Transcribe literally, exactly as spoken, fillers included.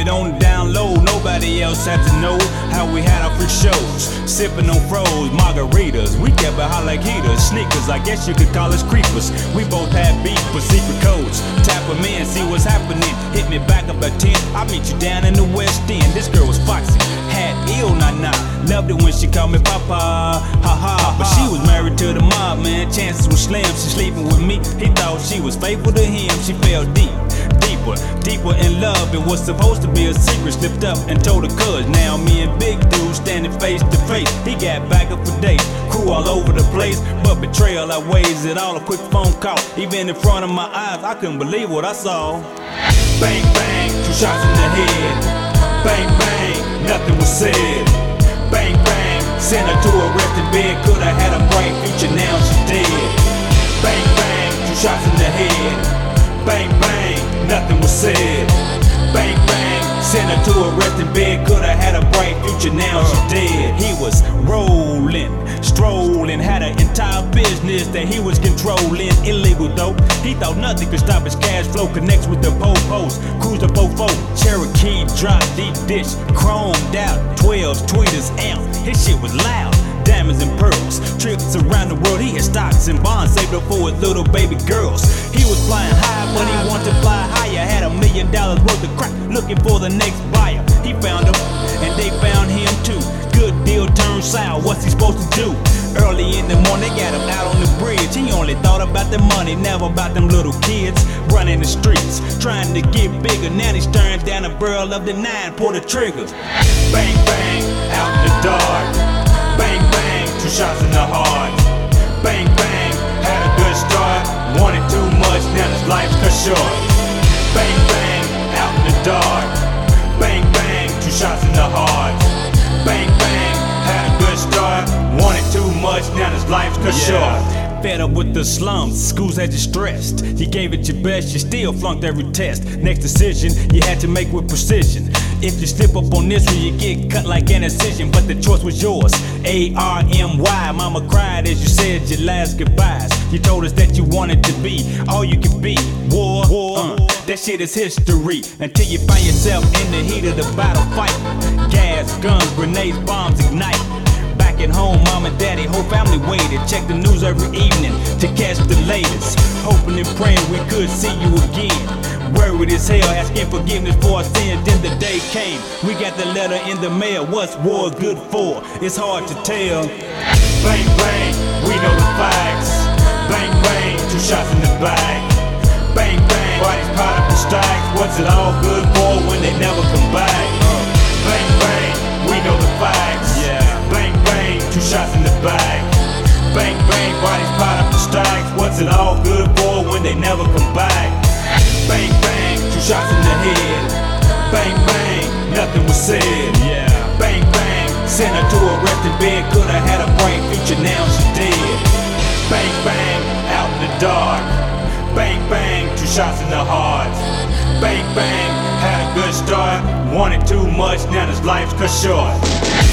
it on the down low. Nobody else had to know how we had our free shows. Sipping on froze margaritas, we kept it hot like heaters. Sneakers, I guess you could call us creepers. We both had beef for secret codes. Tap them in, see what's happening. Hit me back up at ten, I'll meet you down in the West End. This girl was foxy, had ill nah-nah. Loved it when she called me Papa, ha ha. But she was married to the mob, man, chances were slim. She sleeping with me, he thought she was faithful to him. She fell deep, deeper, deeper in love. It was supposed to be a secret, slipped up and told her cuz. Now me and Big Dude standing face to face. He got back up for days, crew all over the place. But betrayal outweighs it all, a quick phone call. Even in front of my eyes, I couldn't believe what I saw. Bang, bang, two shots in the head. Bang, bang, nothing was said. Bang, bang, sent her to a resting bed. Could've had a bright future, now she's dead. Bang, bang, two shots in the head. Bang, bang, nothing was said. Bang, bang, sent her to a resting bed. Could've had a bright future, now she's dead. He was rolling, strolling, had an entire business that he was controlling. Illegal though, he thought nothing could stop his cash flow. Connects with the po-pos, cruise the fofo. Cherokee, drop, deep dish, chromed out, twelves, tweeters, amp. His shit was loud. Diamonds and pearls, trips around the world. He had stocks and bonds saved up for his little baby girls. He was flying high, but he wanted to fly higher. Had a million dollars worth of crack, looking for the next buyer. He found them, and they found him too. Good deal turned sour, what's he supposed to do? Early in the morning, they got him out on the bridge. He only thought about the money, never about them little kids running the streets, trying to get bigger. Now he's staring down a barrel of the nine, pull the trigger. Bang, bang, out in the dark. Bang, bang, two shots in the heart. Bang, bang, had a good start. Wanted too much, now his life's cut short. Bang, bang, out in the dark. Bang, bang, two shots in the heart. Bang, bang, had a good start. Wanted too much, now his life's cut short. Fed up with the slums, schools had you stressed. You gave it your best, you still flunked every test. Next decision, you had to make with precision. If you slip up on this one, you get cut like an incision. But the choice was yours, A R M Y. Mama cried as you said your last goodbyes. You told us that you wanted to be all you could be. War, war, uh, that shit is history. Until you find yourself in the heat of the battle fight. Gas, guns, grenades, bombs ignite. Back at home, mom and daddy, whole family waited. Check the news every evening to catch the latest. Hoping and praying we could see you again. Worried as hell, asking forgiveness for our sins. Then the day came, we got the letter in the mail. What's war good for? It's hard to tell. Bang, bang, we know the facts. Bang, bang, two shots in the back. Bang, bang, bodies piled up in stacks. What's it all good for when they never come back? Bang, bang, we know the facts. Yeah. Bang, bang, two shots in the back. Bang, bang, bodies piled up in stacks. What's it all good for when they never come back? Bang, bang, two shots in the head. Bang, bang, nothing was said. Yeah. Bang, bang, sent her to a resting bed. Could've had a bright future, now she's dead. Bang, bang, out in the dark. Bang, bang, two shots in the heart. Bang, bang, had a good start. Wanted too much, now his life's cut short.